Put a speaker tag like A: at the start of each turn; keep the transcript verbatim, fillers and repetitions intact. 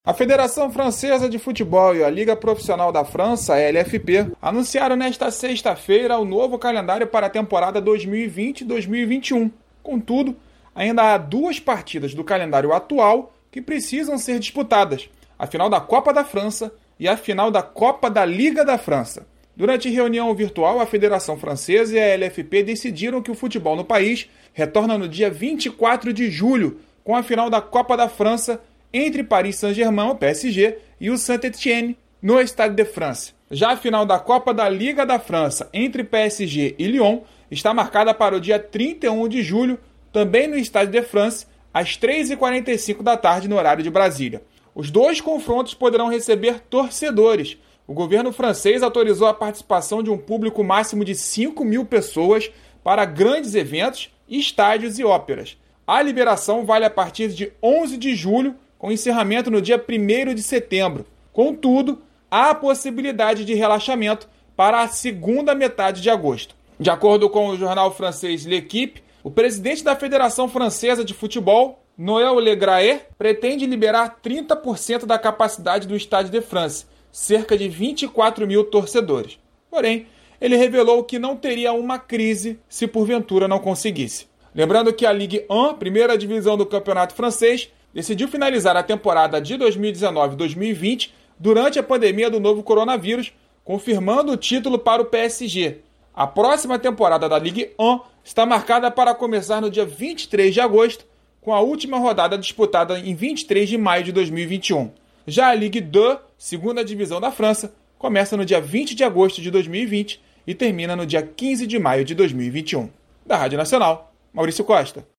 A: A Federação Francesa de Futebol e a Liga Profissional da França, a L F P, anunciaram nesta sexta-feira o novo calendário para a temporada dois mil e vinte dois mil e vinte e um. Contudo, ainda há duas partidas do calendário atual que precisam ser disputadas: a final da Copa da França e a final da Copa da Liga da França. Durante reunião virtual, a Federação Francesa e a L F P decidiram que o futebol no país retorna no dia vinte e quatro de julho, com a final da Copa da França entre Paris Saint-Germain, o P S G, e o Saint-Étienne, no Stade de France. Já a final da Copa da Liga da França entre P S G e Lyon está marcada para o dia trinta e um de julho, também no Stade de France, às três e quarenta e cinco da tarde no horário de Brasília. Os dois confrontos poderão receber torcedores. O governo francês autorizou a participação de um público máximo de cinco mil pessoas para grandes eventos, estádios e óperas. A liberação vale a partir de onze de julho, com encerramento no dia primeiro de setembro. Contudo, há a possibilidade de relaxamento para a segunda metade de agosto. De acordo com o jornal francês L'Équipe, o presidente da Federação Francesa de Futebol, Noël Le Graët, pretende liberar trinta por cento da capacidade do Stade de France, cerca de vinte e quatro mil torcedores. Porém, ele revelou que não teria uma crise se porventura não conseguisse. Lembrando que a Ligue um, primeira divisão do campeonato francês, decidiu finalizar a temporada de dois mil e dezenove dois mil e vinte durante a pandemia do novo coronavírus, confirmando o título para o P S G. A próxima temporada da Ligue um está marcada para começar no dia vinte e três de agosto, com a última rodada disputada em vinte e três de maio de dois mil e vinte e um. Já a Ligue dois, segunda divisão da França, começa no dia vinte de agosto de dois mil e vinte e termina no dia quinze de maio de dois mil e vinte e um. Da Rádio Nacional, Maurício Costa.